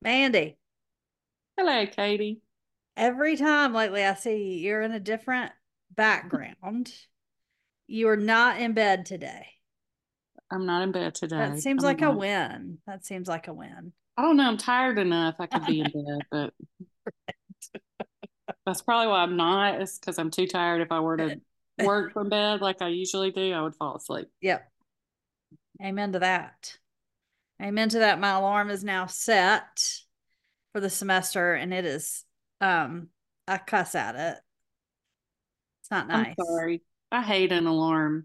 Mandy, Hello, Katie. every time lately I see you're in a different background. You are not in bed today. I'm not in bed That today. seems I'm like a not. win. That seems like a win. I don't know. I'm tired enough. I could be in bed, but that's probably why I'm not. It's because I'm too tired. If I were to work from bed like I usually do, I would fall asleep. Yep. Amen to that. Amen to that. My alarm is now set for the semester and it is I cuss at it. It's not I'm nice. sorry. I hate an alarm.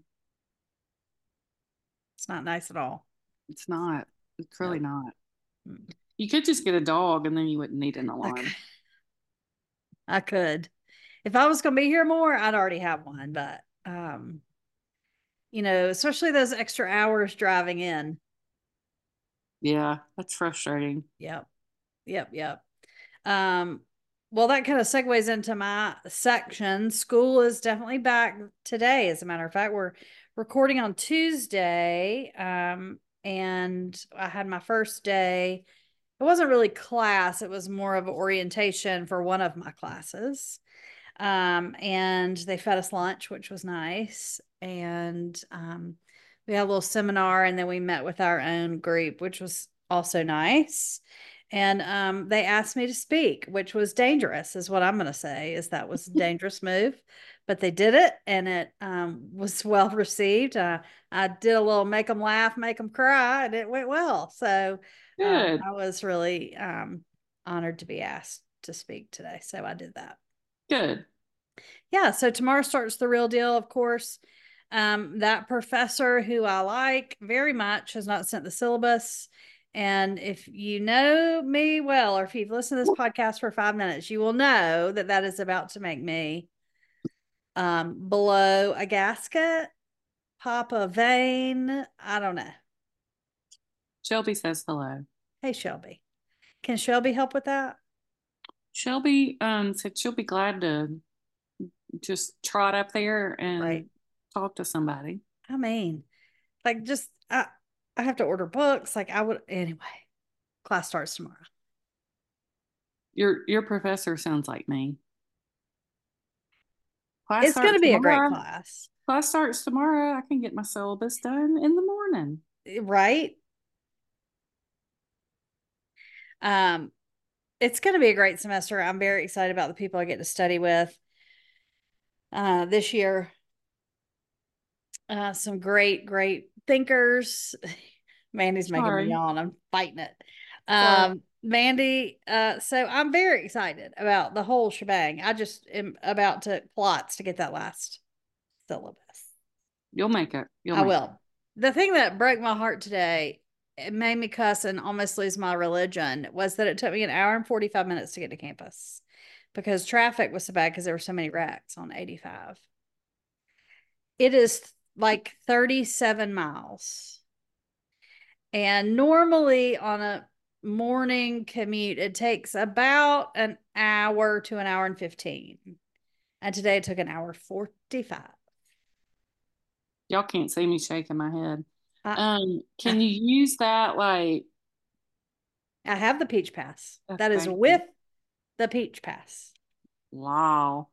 It's not nice at all. It's not. It's really Nope. not. Mm. You could just get a dog and then you wouldn't need an I could. alarm. I could. If I was gonna be here more, I'd already have one, but especially those extra hours driving in. Yeah, that's frustrating. Yep. Yep. Yep. Um, well, that kind of segues into my section. School is definitely back today. As a matter of fact, we're recording on Tuesday. And I had my first day. It wasn't really class, it was more of an orientation for one of my classes. And they fed us lunch, which was nice. And we had a little seminar, and then we met with our own group, which was also nice. And they asked me to speak, which was dangerous, is what I'm going to say. Is that was a dangerous move, but they did it, and it was well received. I did a little make them laugh, make them cry, and it went well. So Good. I was really honored to be asked to speak today. So I did that. Good. Yeah, so tomorrow starts the real deal, of course. That professor who I like very much has not sent the syllabus. And if you know me well, or if you've listened to this podcast for 5 minutes, you will know that that is about to make me blow a gasket, pop a vein. I don't know. Shelby says hello. Hey, Shelby. Can Shelby help with that? Shelby said she'll be glad to just trot up there Right. and talk to somebody. I mean, like just I have to order books. Like I would anyway. Class starts tomorrow. Your professor sounds like me. Class It's going to starts be a great tomorrow. class, Class starts tomorrow. I can get my syllabus done in the morning. right? Um, it's going to be a great semester. I'm very excited about the people I get to study with this year. Some great, great thinkers. Mandy's making me Sorry. yawn. I'm fighting it. Sorry. Mandy, so I'm very excited about the whole shebang. I just am about to plots to get that last syllabus. You'll make it. You'll I make it. will. The thing that broke my heart today, it made me cuss and almost lose my religion, was that it took me an hour and 45 minutes to get to campus because traffic was so bad because there were so many wrecks on 85. It is like 37 miles. And normally on a morning commute, it takes about an hour to an hour and 15. And today it took an hour 45. Y'all can't see me shaking my head. I, Can you use that like I have the Peach Pass. That is thank you. with the Peach Pass. Wow.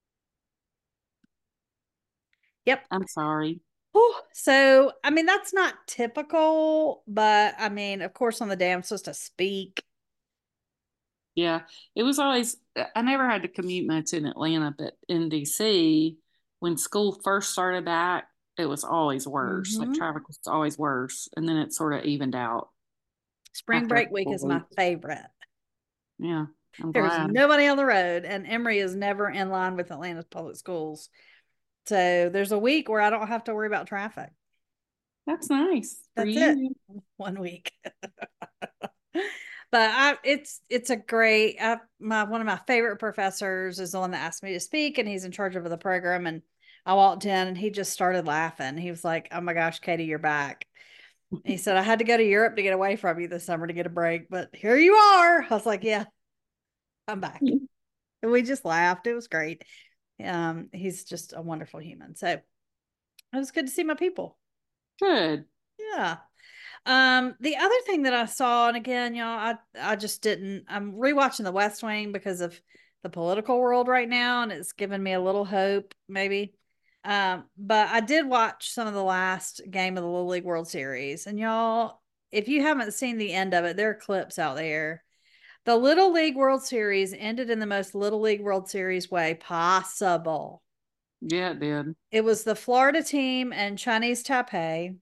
Yep. I'm sorry. So, I mean, that's not typical, but I mean, of course, on the day I'm supposed to speak. Yeah. It was always I never had to commute much in Atlanta, but in DC, when school first started back, it was always worse. Like Mm-hmm. traffic was always worse. And then it sort of evened out Spring after a break week couple of is my weeks. favorite. Yeah. I'm There's glad. nobody on the road, and Emory is never in line with Atlanta's public schools. So there's a week where I don't have to worry about traffic. That's nice for That's it. you. 1 week. But it's a great my one of my favorite professors is the one that asked me to speak, and he's in charge of the program. And I walked in and he just started laughing. He was like, "Oh my gosh, Katie, you're back." And he said, "I had to go to Europe to get away from you this summer to get a break, but here you are." I was like, "Yeah, I'm back." And we just laughed. It was great. He's just a wonderful human. So it was good to see my people. Good. Yeah. The other thing that I saw, and again, y'all, I just didn't. I'm rewatching The West Wing because of the political world right now, and it's given me a little hope, maybe. But I did watch some of the last game of the Little League World Series, and y'all, if you haven't seen the end of it, there are clips out there. The Little League World Series ended in the most Little League World Series way possible. Yeah, it did. It was the Florida team and Chinese Taipei.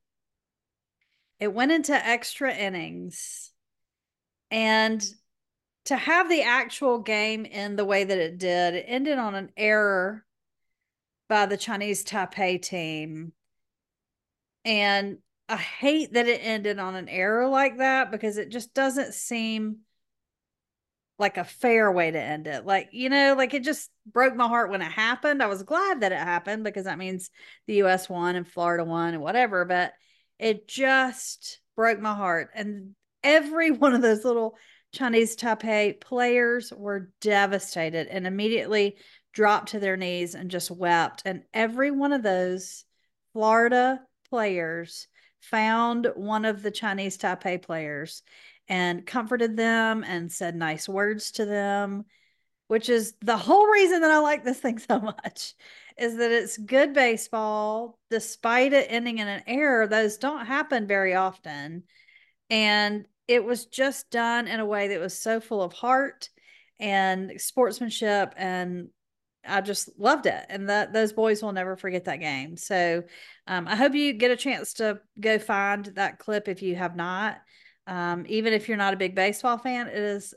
It went into extra innings. And to have the actual game end the way that it did, it ended on an error by the Chinese Taipei team. And I hate that it ended on an error like that because it just doesn't seem like a fair way to end it. Like, like it just broke my heart when it happened. I was glad that it happened because that means the US won and Florida won and whatever, but it just broke my heart. And every one of those little Chinese Taipei players were devastated and immediately dropped to their knees and just wept. And every one of those Florida players found one of the Chinese Taipei players and comforted them and said nice words to them, which is the whole reason that I like this thing so much, is that it's good baseball. Despite it ending in an error, those don't happen very often. And it was just done in a way that was so full of heart and sportsmanship, and I just loved it. And that those boys will never forget that game. So I hope you get a chance to go find that clip if you have not. Even if you're not a big baseball fan, it is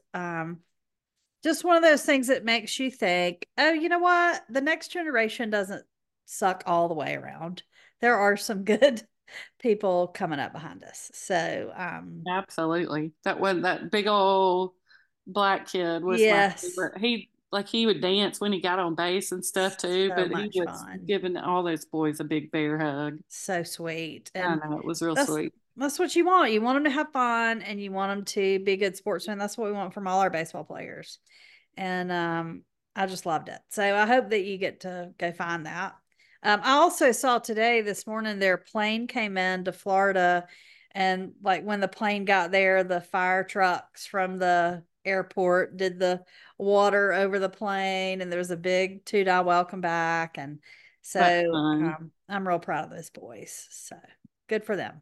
just one of those things that makes you think, oh, you know what? The next generation doesn't suck all the way around. There are some good people coming up behind us. So, Absolutely. That big old black kid was my yes, favorite. He would dance when he got on base and stuff too, so but he much was fun. giving all those boys a big bear hug. So sweet. I And know, it was real that's sweet. that's what you want. You want them to have fun and you want them to be good sportsmen. That's what we want from all our baseball players. And I just loved it. So I hope that you get to go find that. I also saw today, this morning, their plane came in to Florida, and like when the plane got there, the fire trucks from the airport did the water over the plane, and there was a big two-die welcome back. And That's so fun. I'm real proud of those boys. So good for them.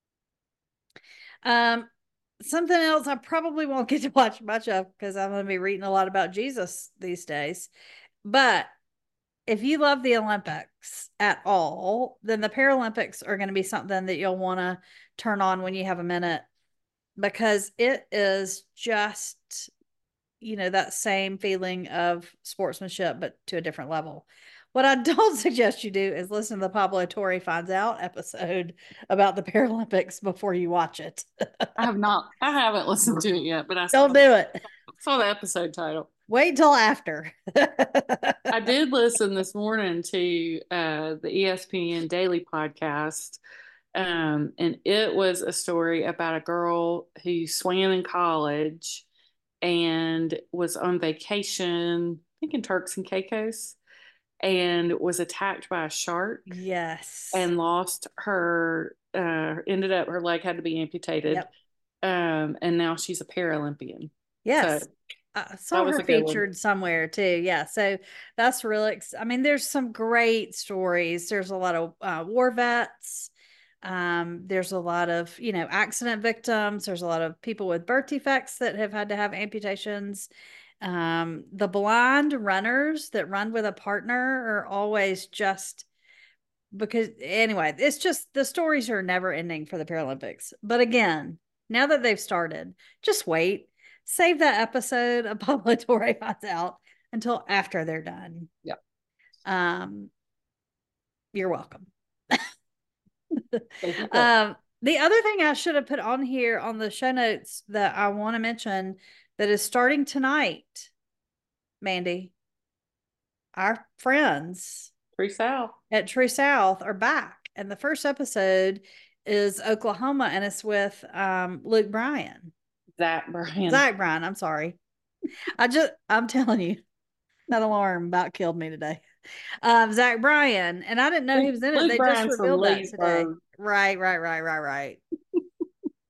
Um, Something else I probably won't get to watch much of because I'm going to be reading a lot about Jesus these days. But if you love the Olympics at all, then the Paralympics are going to be something that you'll want to turn on when you have a minute, because it is just, that same feeling of sportsmanship, but to a different level. What I don't suggest you do is listen to the Pablo Torre Finds Out episode about the Paralympics before you watch it. I haven't listened to it yet, but I Don't do it. saw the episode title. Wait till after. I did listen this morning to the ESPN Daily podcast, and it was a story about a girl who swam in college and was on vacation, I think in Turks and Caicos, and was attacked by a shark Yes. and lost ended up her leg had to be amputated. Yep. And now she's a Paralympian. So Yes. I that saw was her a good one. featured somewhere too. Yeah. So that's really, I mean, there's some great stories. There's a lot of war vets. There's a lot of, accident victims. There's a lot of people with birth defects that have had to have amputations. The blind runners that run with a partner are always just, because anyway, it's just the stories are never ending for the Paralympics. But again, now that they've started, just wait. Save that episode of Pablo Torre Finds Out until after they're done. Yeah. Um, you're welcome. The other thing I should have put on here on the show notes that I want to mention that is starting tonight, Mandy, our friends True South. at True South are back. And the first episode is Oklahoma, and it's with Luke Bryan. Zach Bryan. Zach Bryan, I'm sorry. I'm telling you, that alarm about killed me today. Zach Bryan, and I didn't know he was in it. Luke They just Bryan's from revealed that today. Leesburg. Right.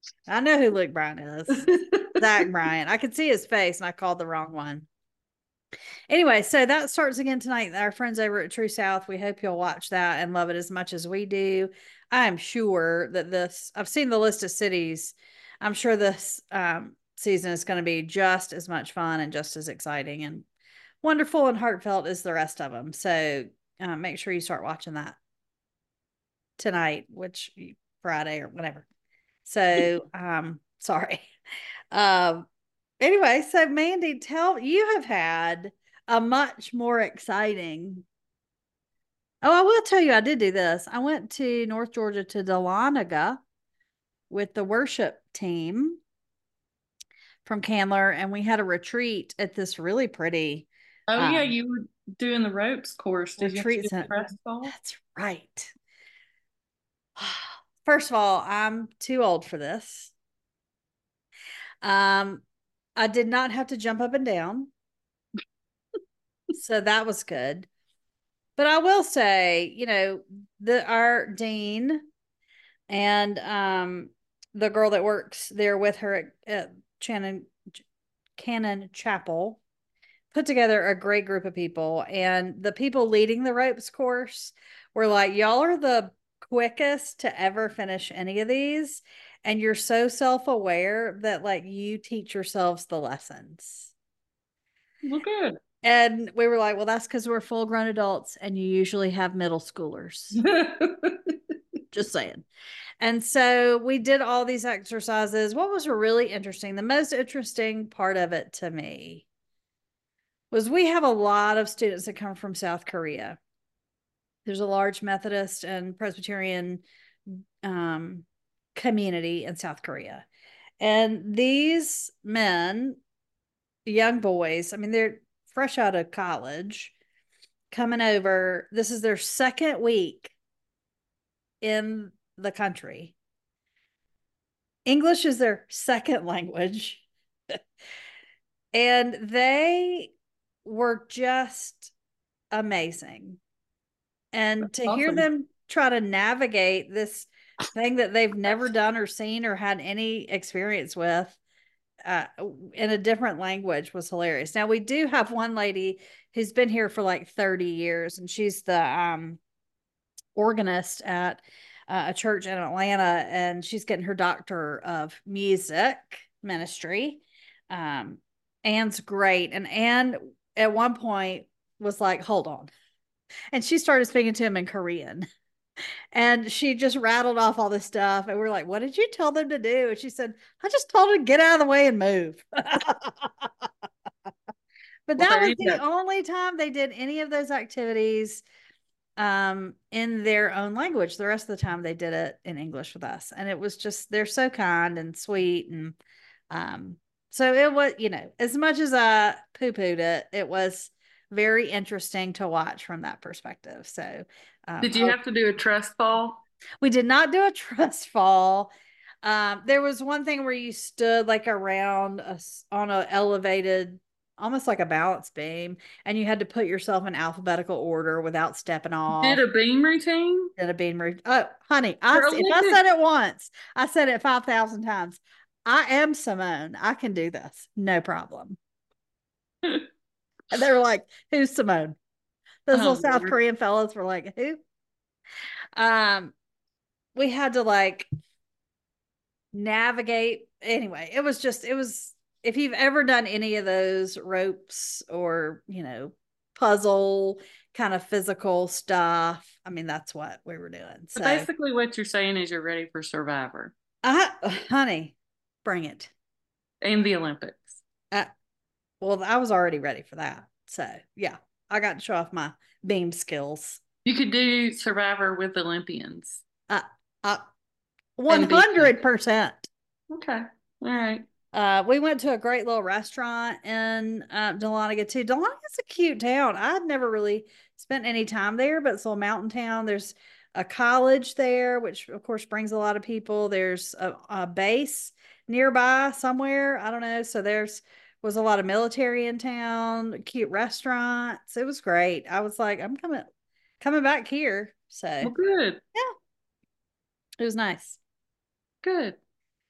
I know who Luke Bryan is. Zach Bryan. I could see his face and I called the wrong one. Anyway, so that starts again tonight. Our friends over at True South, we hope you'll watch that and love it as much as we do. I'm sure that I've seen the list of cities. I'm sure this season is going to be just as much fun and just as exciting and wonderful and heartfelt as the rest of them. So make sure you start watching that tonight, which Friday or whatever. So sorry. Um anyway, so Mandy, you have had a much more exciting. Oh, I will tell you, I did do this. I went to North Georgia to Dahlonega with the worship team from Candler, and we had a retreat at this really pretty Oh yeah, you were doing the ropes course. Did you have to retreat do center. press ball? That's right. First of all, I'm too old for this. Um, I did not have to jump up and down, so that was good. But I will say, our dean and the girl that works there with her at Cannon Chapel put together a great group of people. And the people leading the ropes course were like, y'all are the quickest to ever finish any of these. And you're so self-aware that like you teach yourselves the lessons. Well, good. And we were like, well, that's because we're full grown adults and you usually have middle schoolers. Just saying. And so we did all these exercises. What was really interesting, the most interesting part of it to me was we have a lot of students that come from South Korea. There's a large Methodist and Presbyterian community in South Korea. And these men, young boys, I mean, they're fresh out of college, coming over. This is their second week in the country. English is their second language. And they were just amazing. And to hear Awesome. them try to navigate this thing that they've never done or seen or had any experience with in a different language was hilarious. Now, we do have one lady who's been here for like 30 years, and she's the organist at a church in Atlanta, and she's getting her doctor of music ministry. Anne's great. And Anne at one point was like, hold on. And she started speaking to him in Korean. And she just rattled off all this stuff. And we're like, what did you tell them to do? And she said, I just told them to get out of the way and move. But Well, that there was you the go. only time they did any of those activities in their own language. The rest of the time they did it in English with us. And it was just, they're so kind and sweet. And so it was, as much as I poo-pooed it, it was very interesting to watch from that perspective. So Did you have to do a trust fall? we did not do a trust fall. There was one thing where you stood like around on an elevated, almost like a balance beam, and you had to put yourself in alphabetical order without stepping Did off. a beam routine? Did a beam routine. Oh, honey, For if I Olympic. said it once, I said it 5,000 times. I am Simone. I can do this. No problem. And they were like, who's Simone? Those little Oh, South Lord. Korean fellas were like, who? Um, we had to like navigate. Anyway, if you've ever done any of those ropes or, puzzle kind of physical stuff, I mean, that's what we were doing. So So, basically, what you're saying is you're ready for Survivor honey, bring it. and the Olympics. Uh, well, I was already ready for that. So, yeah, I got to show off my beam skills. You could do Survivor with Olympians Uh, uh, and beat them. 100%. Okay. All right. We went to a great little restaurant in Dahlonega too. Dahlonega a cute town. I'd never really spent any time there, but it's a little mountain town. There's a college there, which of course brings a lot of people. There's a base nearby somewhere. I don't know. So was a lot of military in town, cute restaurants. It was great. I was like, I'm coming back here. So Well, good. yeah, it was nice. Good.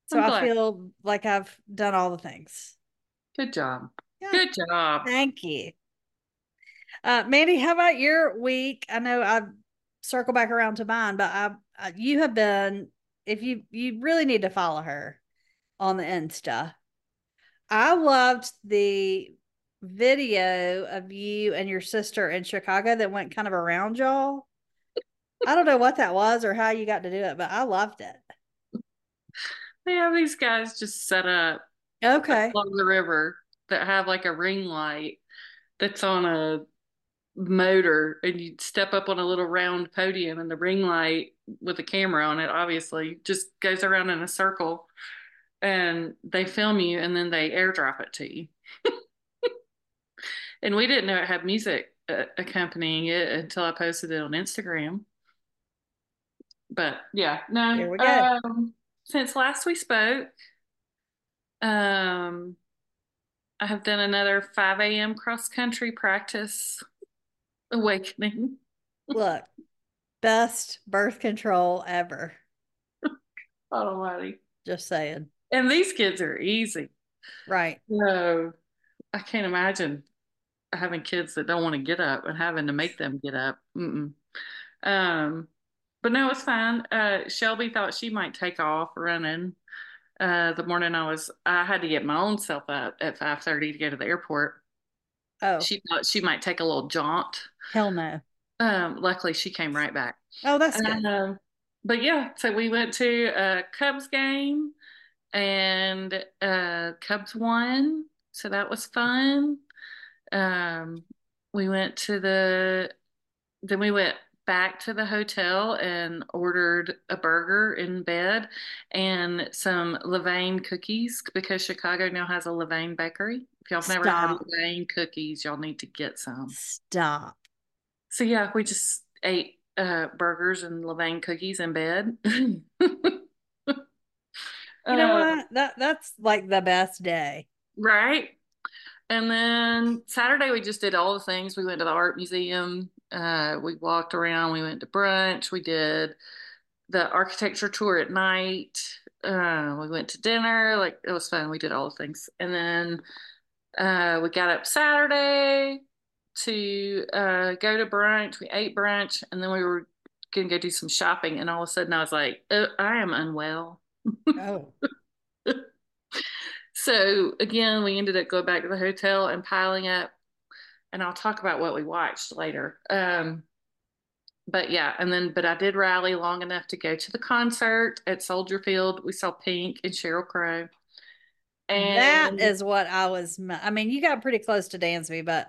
So I'm I glad. feel like I've done all the things. Good job. Yeah. Good job. Thank you. Mandy, how about your week? I know I circle back around to mine, but you have been, if you really need to follow her on the Insta. I loved the video of you and your sister in Chicago that went kind of around y'all. I don't know what that was or how you got to do it, but I loved it. They have these guys just set up Okay. along the river that have like a ring light that's on a motor, and you step up on a little round podium, and the ring light with a camera on it obviously just goes around in a circle, and they film you and then they airdrop it to you. And we didn't know it had music accompanying it until I posted it on Instagram. But yeah, There no. we go. Since last we spoke, um, I have done another 5 a.m. cross country practice awakening. Look, best birth control ever. Almighty. Just saying. And these kids are easy. Right. So I can't imagine having kids that don't want to get up and having to make them get up. Mm-mm. Um, but no, it's fine. Shelby thought she might take off running. The morning I had to get my own self up at 5:30 to go to the airport. Oh, She thought she might take a little jaunt. hell no. Luckily she came right back. Oh, that's good. Um, but yeah, so we went to a Cubs game, and Cubs won, so that was fun. Um, we went to then we went back to the hotel and ordered a burger in bed and some Levain cookies because Chicago now has a Levain bakery. If y'all have never had Stop. Levain cookies, y'all need to get some. Stop. So yeah, we just ate burgers and Levain cookies in bed. You know uh, what? That's like the best day. right. And then Saturday we just did all the things. We went to the art museum. We walked around. We went to brunch. We did the architecture tour at night. We went to dinner. Like it was fun. We did all the things. And then we got up Saturday to go to brunch. We ate brunch, and then we were gonna go do some shopping. And all of a sudden, I was like, I am unwell. Oh, So again, we ended up going back to the hotel and piling up. And I'll talk about what we watched later. But yeah, but I did rally long enough to go to the concert at Soldier Field. We saw Pink and Sheryl Crow. that And is what I mean, you got pretty close to Dansby, but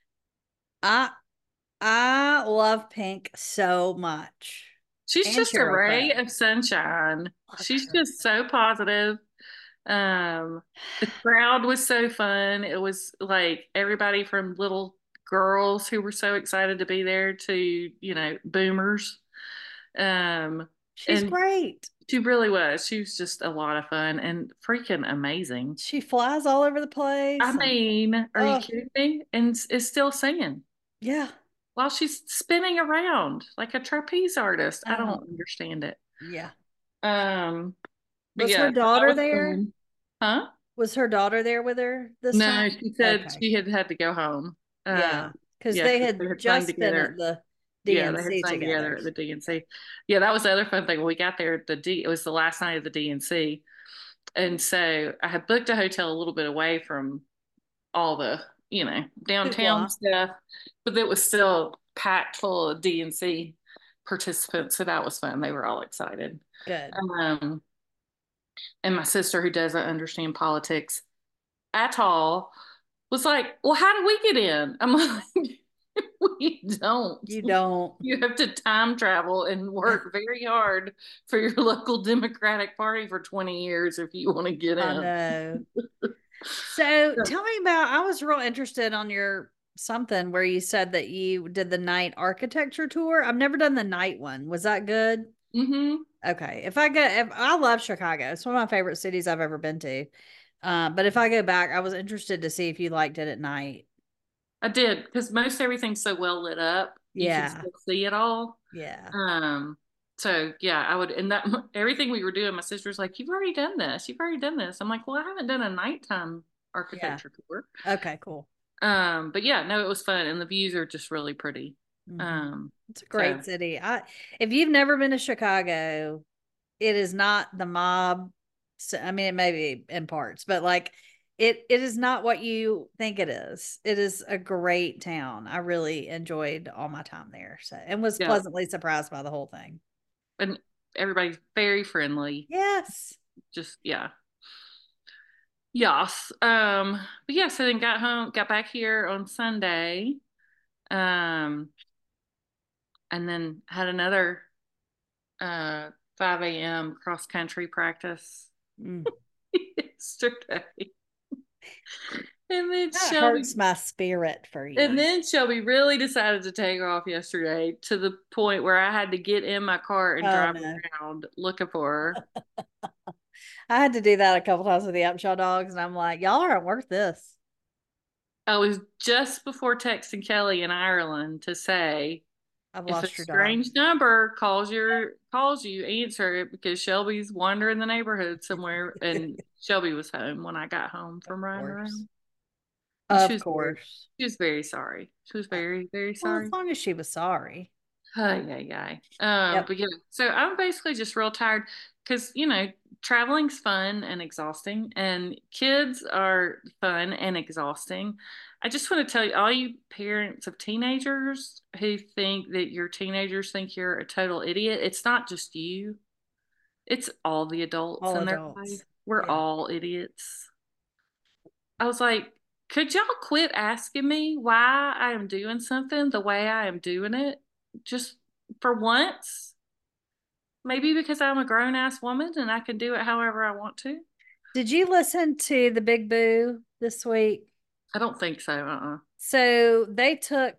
I I love Pink so much. she's And just a Cheryl ray Crow. of sunshine. Love She's her. just so positive. Um, the crowd was so fun. It was like everybody from little girls who were so excited to be there to, boomers. Um, She's and great. she really was. She was just a lot of fun and freaking amazing. She flies all over the I place and mean, are you oh, kidding me? And is still singing yeah. while she's spinning around like a trapeze artist. I I don't don't understand it. yeah. Um, but Was her yeah, so that daughter was there? fun. Huh? Was her daughter there with her this time? No, she said Okay. she had to go home. Yeah. Because Yeah, they because had they had sung just been at together. the Yeah, they had DNC sung together together. at the DNC. Yeah, that was the other fun thing. When we got there, it was the last night of the DNC, and so I had booked a hotel a little bit away from all the, downtown Hoopla. stuff, but it was still packed full of DNC participants. So that was fun. They were all excited. Good. Um, and my sister, who doesn't understand politics at all, was like, well, how do we get in? I'm like, we don't. You don't. You have to time travel and work very hard for your local Democratic Party for 20 years if you want to get I in. know. So tell me about, I was real interested on your something where you said that you did the night architecture tour. I've never done the night one. Was that good? Mm-hmm. Okay. If I love Chicago, it's one of my favorite cities I've ever been to. But if I go back, I was interested to see if you liked it at night. I did because most everything's so well lit up, you can Yeah. still see it all. Yeah. Um, So yeah, I would, and that everything we were doing, my sister's like, "You've already done this. You've already done this." I'm like, "Well, I haven't done a nighttime Yeah. architecture tour." Okay, cool. But yeah, no, it was fun, and the views are just really pretty. Hmm. Um, It's a so great city. If you've never been to Chicago, it is not the mob. So, I mean, it may be in parts, but like it is not what you think it is. It is a great town. I really enjoyed all my time there. So, and was yeah, pleasantly surprised by the whole thing. and everybody's very friendly. Yes. Just yeah, yes. But yeah, so then got back here on Sunday, um, and then had another 5 a.m. cross country practice Mm. yesterday. And then That Shelby hurts my spirit for and you. then Shelby really decided to take off yesterday to the point where I had to get in my car and Oh drive no. around looking for her. I had to do that a couple times with the Upshaw dogs, and I'm like, y'all aren't worth this. I was just before texting Kelly in Ireland to say I've if a lost your dog. strange number calls you, answer it because Shelby's wandering the neighborhood somewhere. And Shelby was home when I got home Of from riding course. around. And Of course. she was very sorry. She was Uh, very, very Well, as sorry. long as she was sorry. Yeah, yeah. Yep. But yeah, so I'm basically just real tired because, traveling's fun and exhausting, and kids are fun and exhausting. I just want to tell you, all you parents of teenagers who think that your teenagers think you're a total idiot, it's not just you, it's all the adults All in their life. adults. We're Yeah. all idiots. I was like, could y'all quit asking me why I am doing something the way I am doing it? Just for once? Maybe because I'm a grown ass woman and I can do it however I want to. Did you listen to the Big Boo this week? I don't think so. So they took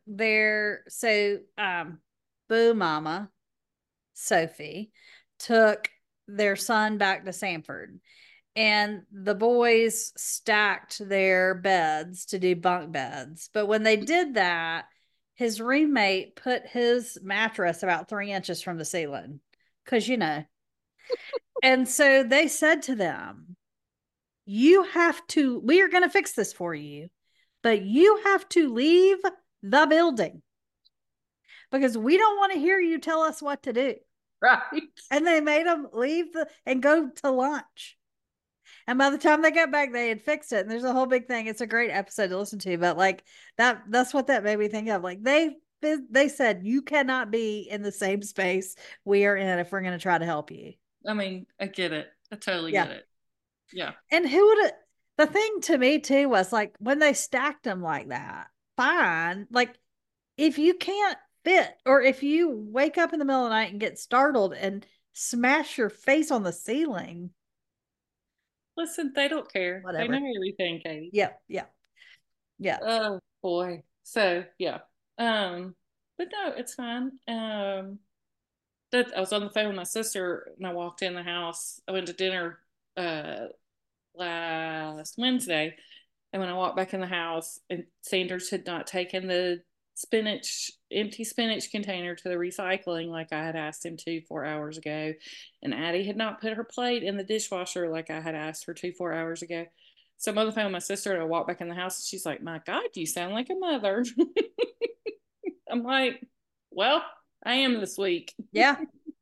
Boo Mama, Sophie, took their son back to Sanford. And the boys stacked their beds to do bunk beds. But when they did that, his roommate put his mattress about 3 inches from the ceiling. Because, And so they said to them, we are going to fix this for you, but you have to leave the building because we don't want to hear you tell us what to do. Right. And they made them leave and go to lunch. And by the time they got back, they had fixed it. And there's a whole big thing. It's a great episode to listen to. But like that's what that made me think of. Like they said you cannot be in the same space we are in if we're going to try to help you. I mean, I get it. I totally Yeah. get it. Yeah. And who would have? The thing to me too was like when they stacked them like that. Fine. Like if you can't fit, or if you wake up in the middle of the night and get startled and smash your face on the ceiling, Listen, they don't care. They know whatever. everything, Katie. Yep. Yeah. Yeah. Oh boy. So yeah. Um, but no, it's fine. That I was on the phone with my sister and I walked in the house. I went to dinner uh last Wednesday. And when I walked back in the house, and Sanders had not taken the empty spinach container to the recycling like I had asked him to 4 hours ago. And Addie had not put her plate in the dishwasher like I had asked her to 4 hours ago. So I'm on the phone with my sister and I walked back in the house and she's like, "My God, you sound like a mother." I'm like, well, I am this week. Yeah.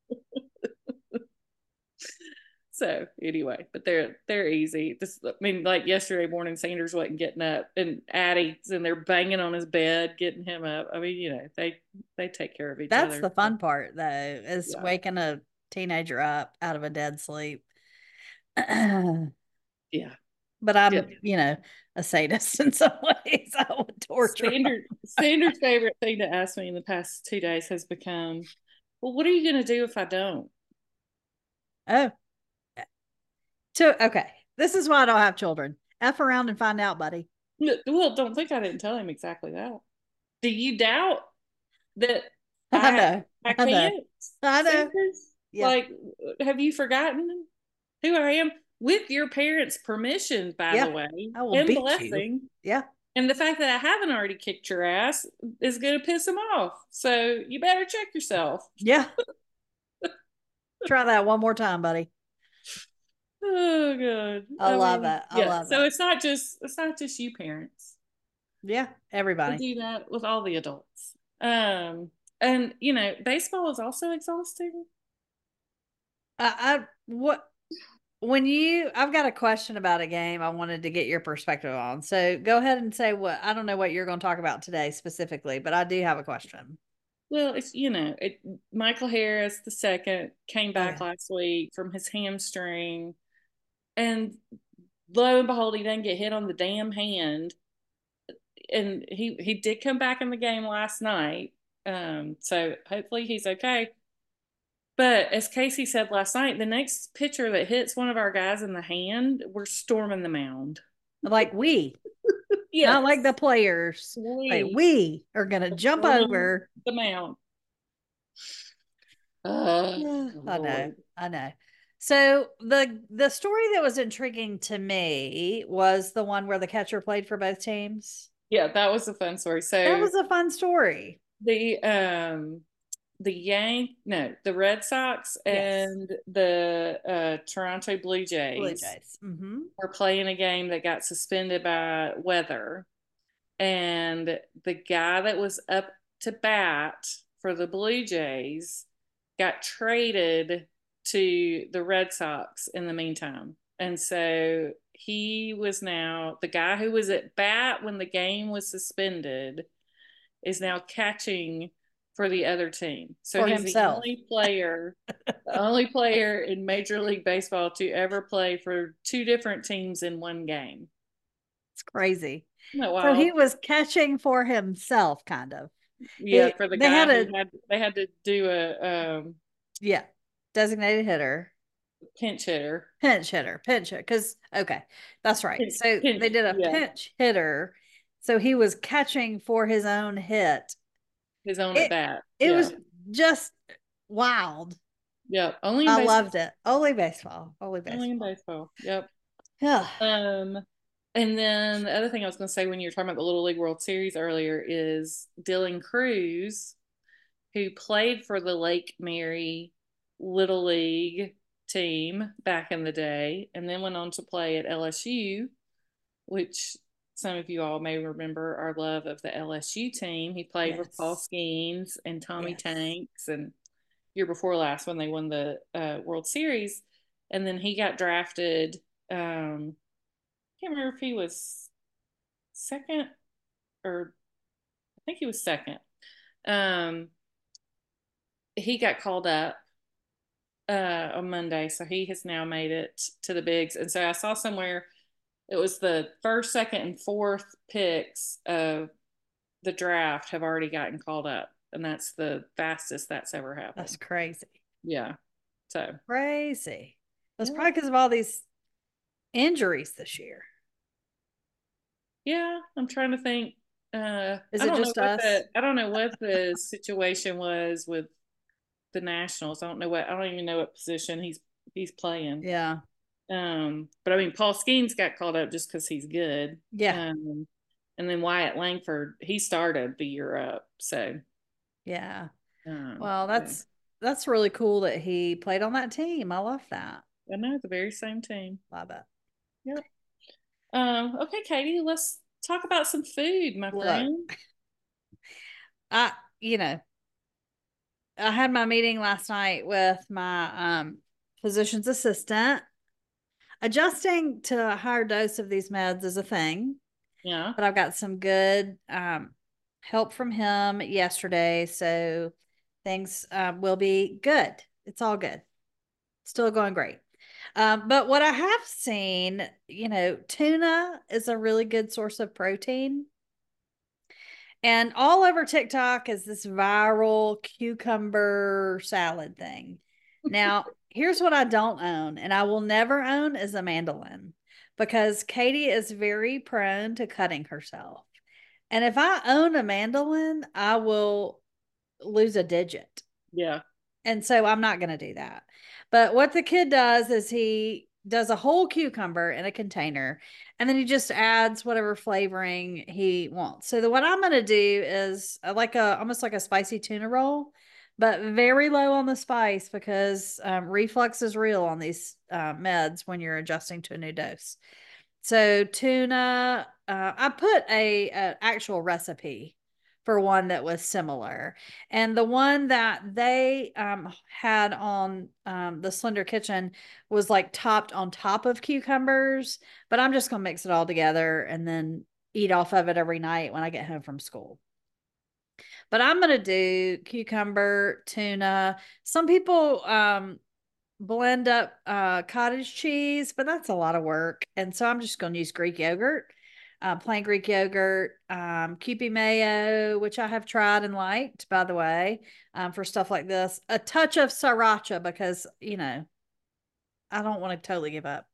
So anyway, but they're easy. I mean, like yesterday morning, Sanders wasn't getting up, and Addie's in there banging on his bed, getting him up. I mean, they take care of each That's other. the fun part, though, is Yeah, waking a teenager up out of a dead sleep. But yeah, yeah. I'm, a sadist in some ways. I would torture them. Sanders' favorite thing to ask me in the past 2 days has become, "Well, what are you going to do if I don't?" Oh, okay. This is why I don't have children. F around and find out, buddy. Well, don't think I didn't tell him exactly that. Do you doubt that I I know. I I know. can't, I know. Sanders? Yeah. Like, have you forgotten who I am? With your parents' permission, by the Yeah. way, I will and beat you. blessing. Yeah. And the fact that I haven't already kicked your ass is going to piss them off. So you better check yourself. Yeah. Try that one more time, buddy. Oh god. I love it. I Yeah. love So it. it's not just you parents. Yeah, We everybody. do that with all the adults. And baseball is also exhausting. I what when you I've got a question about a game I wanted to get your perspective on. So go ahead and say what I don't know what you're going to talk about today specifically, but I do have a question. Well, Michael Harris the second came Oh back yeah. last week from his hamstring, and lo and behold, he didn't get hit on the damn hand, and he did come back in the game last night. So hopefully he's okay. But as Casey said last night, the next pitcher that hits one of our guys in the hand, we're storming the mound. Like not like Yes, the players. Like we we are going to are jump storming over. the mound. Yeah, I know. Lord. I know. So the story that was intriguing to me was the one where the catcher played for both teams. Yeah, that was a fun story. That So was a fun story. the Red Sox Yes. and the Toronto Blue Blue Jays Jays. Mm-hmm. were playing a game that got suspended by weather, and the guy that was up to bat for the Blue Jays got traded to the Red Sox in the meantime. And so he was now the guy who was at bat when the game was suspended is now catching for the other team. So For he's himself. the only player in Major League Baseball to ever play for two different teams in one game. It's crazy. Isn't that So he wild? was catching for himself, kind of. Yeah, for the They guy had who a they had to do a yeah, designated hitter, pinch hitter. pinch hitter. Because okay, that's right. So Pinch, they did a yeah, pinch hitter. So he was catching for his own hit. his own at It bat. it Yeah, was just wild. yeah. Only in I baseball. loved it. Only baseball. Only Only in baseball. baseball. Yep. Yeah. Um, and then the other thing I was going to say when you were talking about the Little League World Series earlier is Dylan Cruz, who played for the Lake Mary Little League team back in the day, and then went on to play at LSU, which some of you all may remember our love of the LSU team. He played with Paul Yes. Skeens and Tommy Yes. Tanks, and year before last when they won the World Series, and then he got drafted. I can't remember if he was second or I think he was second. Um, he got called up on Monday, so he has now made it to the bigs. And so I saw somewhere it was the first, second, and fourth picks of the draft have already gotten called up, and that's the fastest that's ever That's happened. crazy. Yeah. So Crazy. That's yeah, probably because of all these injuries this year. yeah. I'm trying to think. Is it just us? I don't know what the situation was with the Nationals. I don't even know what position he's playing. Yeah. But I mean, Paul Skeens got called up just because he's good. Yeah. Um, and then Wyatt Langford, he started the year up. So, Yeah. um, Well, yeah. that's really cool that he played on that team. I love that. I know the very same team. Love it. Yep. Okay, Katie, let's talk about some food, my Look, friend. I you know, I had my meeting last night with my physician's assistant. Adjusting to a higher dose of these meds is a thing, Yeah. but I've got some good help from him yesterday, so things will be good. It's all good. Still going great. But what I have seen, tuna is a really good source of protein. And all over TikTok is this viral cucumber salad thing. Now, here's what I don't own, and I will never own is a mandolin because Katie is very prone to cutting herself. And if I own a mandolin, I will lose a digit. Yeah. And so I'm not going to do that. But what the kid does is he does a whole cucumber in a container and then he just adds whatever flavoring he wants. So what I'm going to do is like a almost like a spicy tuna roll, but very low on the spice because reflux is real on these meds when you're adjusting to a new dose. So tuna, I put a actual recipe for one that was similar, and the one that they had on the Slender Kitchen was like topped on top of cucumbers. But I'm just gonna mix it all together and then eat off of it every night when I get home from school. But I'm gonna do cucumber, tuna. Some people blend up cottage cheese, but that's a lot of work. And so I'm just going to use Greek yogurt, plain Greek yogurt, Kewpie mayo, which I have tried and liked, by the way, for stuff like this. A touch of sriracha because, I don't want to totally give up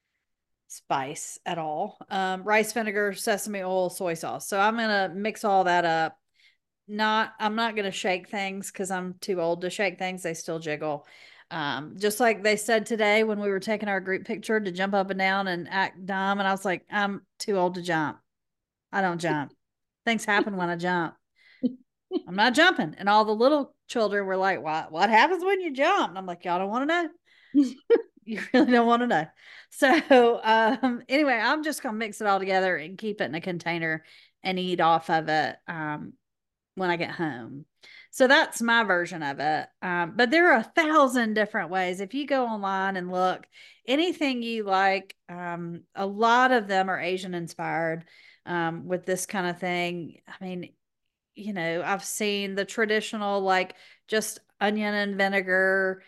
spice at all. Rice vinegar, sesame oil, soy sauce. So I'm going to mix all that up. I'm not going to shake things because I'm too old to shake things. They still jiggle. Just like they said today when we were taking our group picture to jump up and down and act dumb. And I was like, I'm too old to jump. I don't jump. Things happen when I jump. I'm not jumping. And all the little children were like, what happens when you jump? And I'm like, y'all don't want to know. You really don't want to know. So anyway, I'm just gonna mix it all together and keep it in a container and eat off of it when I get home. So that's my version of it. But there are 1,000 different ways. If you go online and look, anything you like, a lot of them are Asian inspired with this kind of thing. I mean, I've seen the traditional, like just onion and vinegar.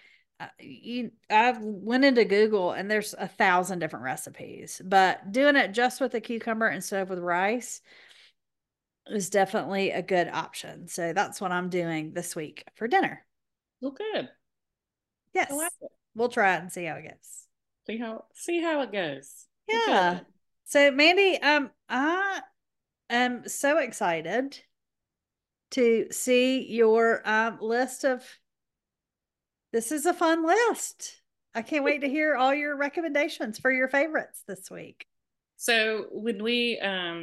I've went into Google and there's 1,000 different recipes, but doing it just with the cucumber instead of with rice is definitely a good option. So that's what I'm doing this week for dinner. Well, good. I like Yes. it. We'll try it and see how it goes. See how it goes. Well, Yeah. good. So Mandy, I am so excited to see your list of this is a fun list. I can't wait to hear all your recommendations for your favorites this week. So when we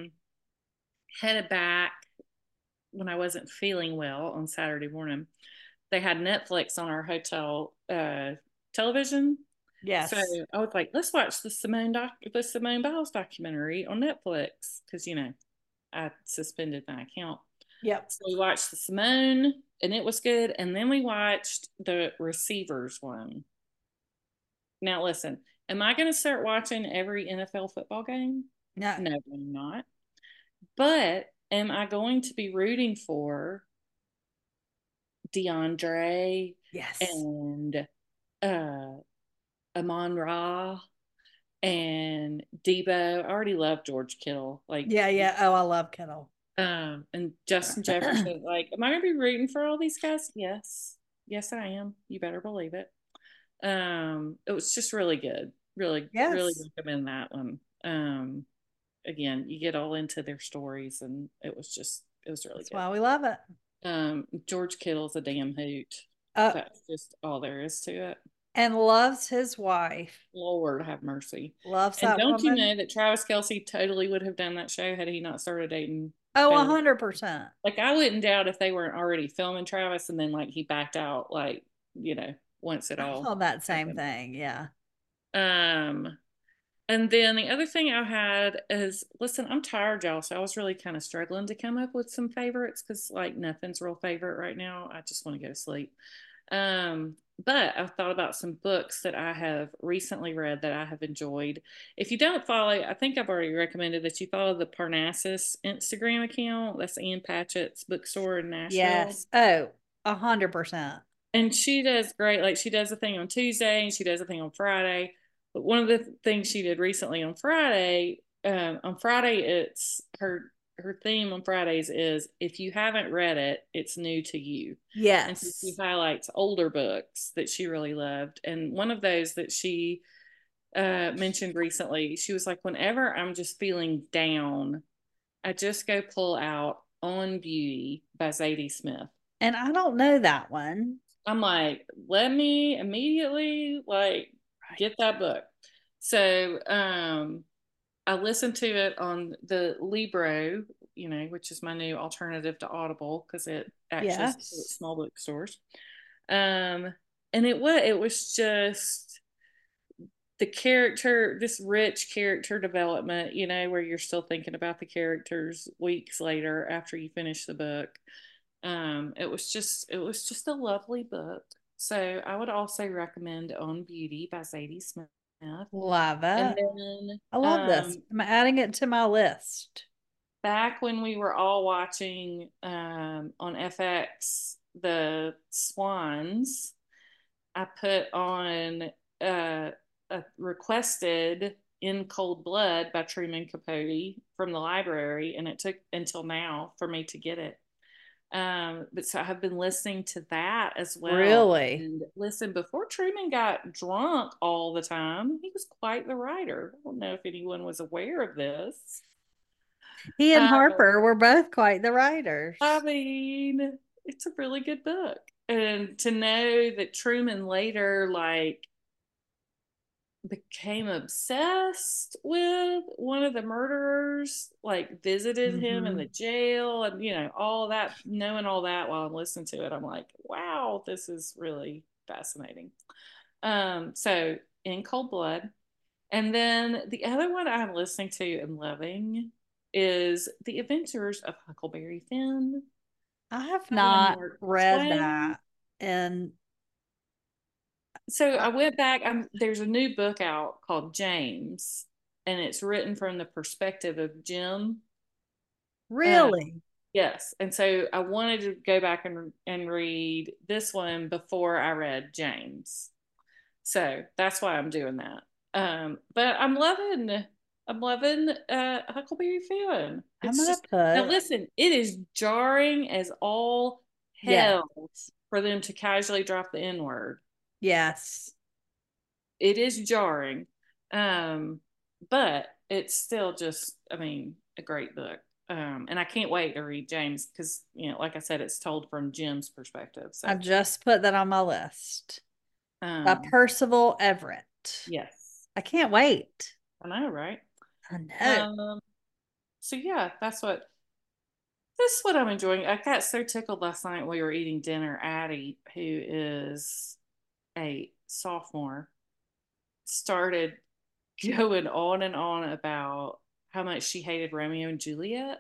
headed back when I wasn't feeling well on Saturday morning, they had Netflix on our hotel television. So Yes. I was like, let's watch the Simone Biles documentary on Netflix because I suspended my account. Yep. So we watched the Simone and it was good, and then we watched the Receivers one. Now listen, am I going to start watching every NFL football game? No. No, I'm not. But am I going to be rooting for DeAndre Yes. and uh Amon Ra and Debo? I already love George Kittle. Yeah, yeah. Oh, I love Kettle. And Justin Jefferson. Like, am I gonna be rooting for all these guys? Yes. Yes, I am. You better believe it. It was just really good. Really, really Yes. recommend that one. Again, you get all into their stories and it was really That's good. why we love it. George Kittle's a damn hoot. Uh, That's just all there is to it. and loves his wife. Lord have mercy. Loves And that don't you woman. know that Travis Kelsey totally would have done that show had he not started dating Oh, Taylor? 100%. Like, I wouldn't doubt if they weren't already filming Travis and then like he backed out, like, once it I all thought that same happened. thing. Yeah. Um and then the other thing I had is, listen, I'm tired, y'all. So I was really kind of struggling to come up with some favorites because like nothing's real favorite right now. I just want to go to sleep. Um, but I've thought about some books that I have recently read that I have enjoyed. If you don't follow, I think I've already recommended that you follow the Parnassus Instagram account. That's Ann Patchett's bookstore in Nashville. Yes. Oh, 100%. And she does great. Like, she does a thing on Tuesday and she does a thing on Friday. But one of the things she did recently on Friday, it's her theme on Fridays is, if you haven't read it, it's new to you. And so she Yes. highlights older books that she really loved. And one of those that she mentioned recently, she was like, whenever I'm just feeling down, I just go pull out On Beauty by Zadie Smith. And I don't know that one. I'm like, let me immediately like Right. get that book. So I listened to it on the Libro which is my new alternative to Audible because it actually supports Yes. small bookstores. Um, and it was just the character, this rich character development, where you're still thinking about the characters weeks later after you finish the book. It was just a lovely book. So I would also recommend On Beauty by Zadie Smith. Love And it. then I love this. I'm adding it to my list. back when we were all watching on FX the Swans, I put on uh, a requested In Cold Blood by Truman Capote from the library, and it took until now for me to get it. But so I have been listening to that as well. Really? And listen, before Truman got drunk all the time, he was quite the writer. I don't know if anyone was aware of this. He and Uh, Harper were both quite the I writers. mean, it's a really good book. And to know that Truman later, like, became obsessed with one of the murderers, like visited him in the Hmm. jail, and all that, knowing all that while I'm listening to it, I'm like, wow, this is really fascinating. So In Cold Blood. And then the other one I'm listening to and loving is The Adventures of Huckleberry Finn I have by not Mark read Twain. that. And So uh, I went back. There's a new book out called James, and it's written from the perspective of Jim. Uh, really, yes, and so I wanted to go back and read this one before I read James. So that's why I'm doing that. But I'm loving Huckleberry Finn. I'm It's gonna just, now put listen, it is jarring as all yes, hell for them to casually drop the N word. yes. It is jarring, um, but it's still just, I mean, a great book. And I can't wait to read James because, like I said, it's told from Jim's perspective. I So, just put that on my list. By um, Percival Everett. yes, I can't wait. I know, right? I know. Um, so yeah, that's what I'm enjoying. I got so tickled last night when we were eating dinner. Addie, who is a sophomore, started going on and on about how much she hated Romeo and Juliet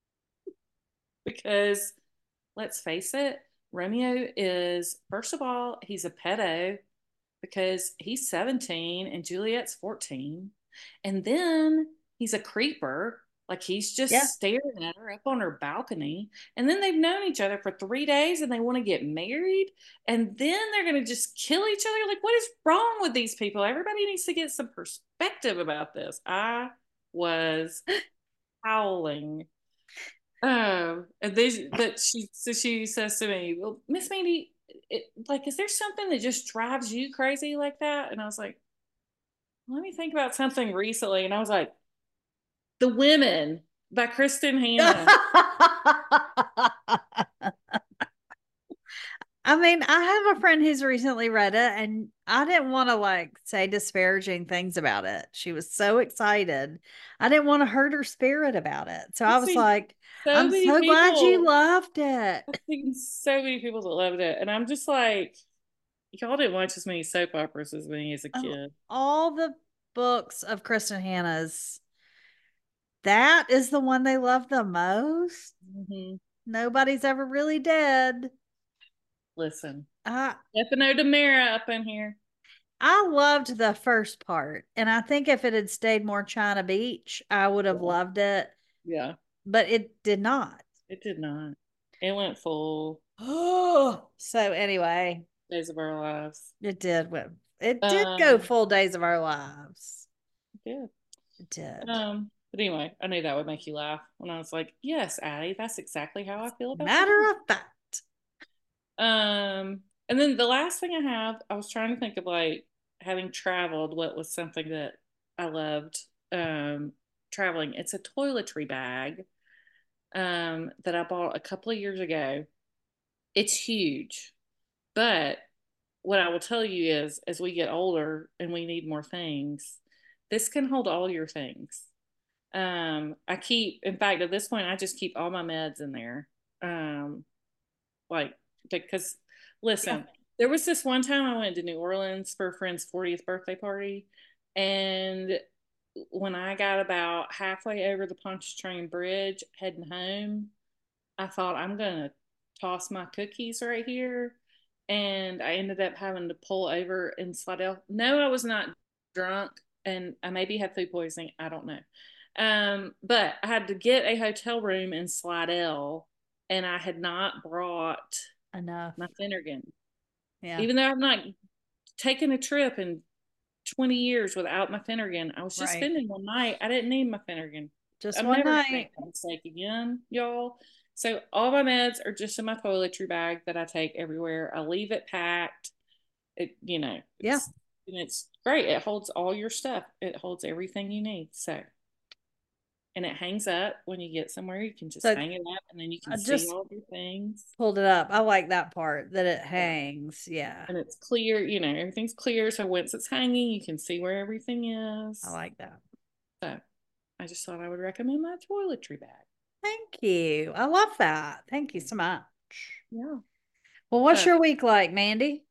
because let's face it, Romeo is, first of all, he's a pedo because he's 17 and Juliet's 14. And then he's a creeper. Like he's Yeah. just staring at her up on her balcony. And then they've known each other for 3 days and they want to get married. And then they're going to just kill each other. Like, what is wrong with these people? Everybody needs to get some perspective about this. I was howling. And she says to me, "Well, Miss Mandy, like, is there something that just drives you crazy like that?" And I was like, "Let me think about something recently." And I was like, "The Women" by Kristen Hanna. I mean, I have a friend who's recently read it, and I didn't want to like say disparaging things about it. She was so excited. I didn't want to hurt her spirit about it. So I've I was seen like, so I'm many so glad you people. loved it. I've seen so many people that loved it, and I'm just like, y'all didn't watch as many soap operas as me as a Of kid. all the books of Kristen Hanna's, that is the one they love the most. Hmm. Nobody's ever really dead. Listen, I Stefano DiMera up in here. I loved the first part, and I think if it had stayed more China Beach, I would have Yeah, loved it, yeah, but it did not. it did not. It went full Oh, so anyway, Days of Our Lives. it did go Um, full days of our lives. yeah. It did. But anyway, I knew that would make you laugh when I was like, "Yes, Addie, that's exactly how I feel about the Matter women." of fact. And then the last thing I have, I was trying to think of like having traveled, what was something that I loved traveling. It's a toiletry bag that I bought a couple of years ago. It's huge, but what I will tell you is, as we get older and we need more things, this can hold all your things. I keep, in fact, at this point, I just keep all my meds in there. Um, like, because Yeah. listen, there was this one time I went to New Orleans for a friend's 40th birthday party, and when I got about halfway over the Pontchartrain Bridge heading home, I thought I'm gonna toss my cookies right here, and I ended up having to pull over in Slidell. No, I was not drunk, and I maybe had food poisoning. I don't know. But I had to get a hotel room in Slidell, and I had not brought Enough. my Finnegan, Yeah. even though I've not taken a trip in 20 years without my Finnegan. I was just Right. spending one night. I didn't need my Finnegan. Just I'm one never gonna make night. that mistake again, y'all. So all my meds are just in my toiletry bag that I take everywhere. I leave it packed. It, Yeah. it's great. It holds all your stuff. It holds everything you need. So, and it hangs up when you get somewhere. You can just So hang it up, and then you can I see just all your things. pulled it up. I like that part that it Yeah, hangs. Yeah. and it's clear. Everything's clear. So once it's hanging, you can see where everything I is. like that. So I just thought I would recommend my toiletry bag. Thank you. I love that. Thank you so much. Yeah. Well, what's So, your week like, Mandy?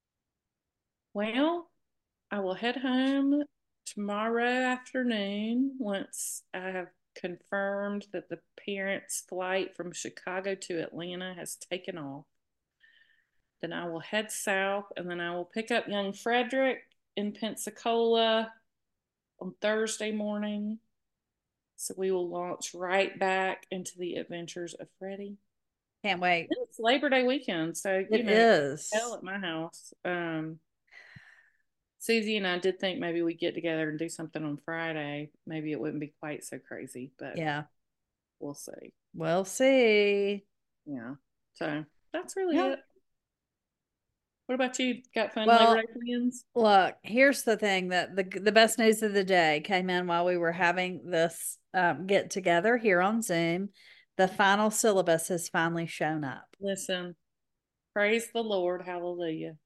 well, I will head home tomorrow afternoon once I have confirmed that the parents' flight from Chicago to Atlanta has taken off. Then I will head south, and then I will pick up young Frederick in Pensacola on Thursday morning. So we will launch right back into the adventures of Freddie. Can't wait. It's Labor Day weekend, so It hell is. at my house. Susie and I did think maybe we'd get together and do something on Friday. Maybe it wouldn't be quite so crazy, but Yeah. we'll see. We'll see. Yeah. So that's really Yeah. it. What about you? Got fun Labor Day Well, plans? look, here's the thing that the best news of the day came in while we were having this get together here on Zoom. The final syllabus has finally shown up. Listen, praise the Lord. Hallelujah.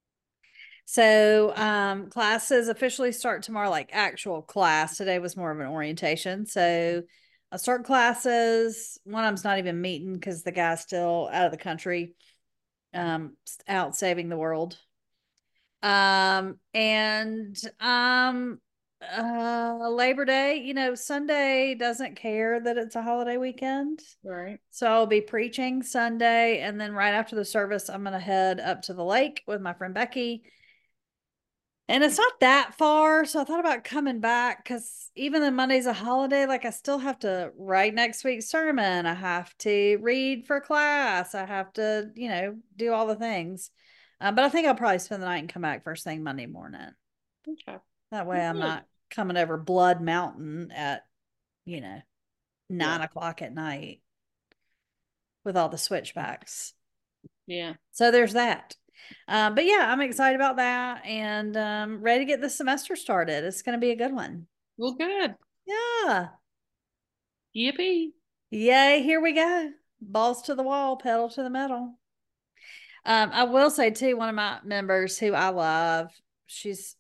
So classes officially start tomorrow, like actual class. Today was more of an orientation. So I'll start classes. One of them's not even meeting because the guy's still out of the country, out saving the world. And Labor Day, Sunday doesn't care that it's a holiday weekend. Right. So I'll be preaching Sunday, and then right after the service, I'm gonna head up to the lake with my friend Becky. And it's not that far, so I thought about coming back because even though Monday's a holiday, like I still have to write next week's sermon. I have to read for class. I have to, do all the things. But I think I'll probably spend the night and come back first thing Monday morning. Okay. That way I'm Good. not coming over Blood Mountain at, you know, Yeah. 9 o'clock at night with all the switchbacks. Yeah. So there's that. But yeah, I'm excited about that and ready to get the semester started. It's going to be a good one. Well, good. Yeah. Yippee. Yay, here we go. Balls to the wall, pedal to the metal. I will say too, one of my members who I love, she's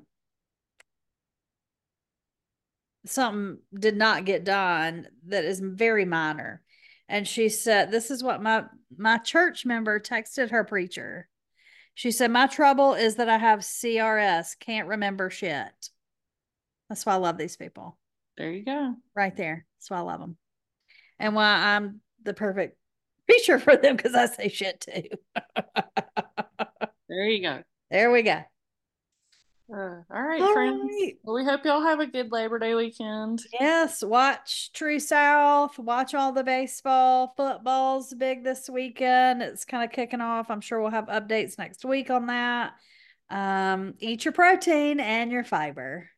something did not get done that is very minor. And she said, this is what my church member texted her preacher. She said, my trouble is that I have CRS, can't remember shit. That's why I love these people. There you go. Right there. That's why I love them. And why I'm the perfect preacher for them because I say shit too. There you go. There we go. All right, All friends. right. Well, we hope y'all have a good Labor Day weekend. Yes, watch True South. Watch all the baseball. Football's big this weekend. It's kind of kicking off. I'm sure we'll have updates next week on that. Eat your protein and your fiber.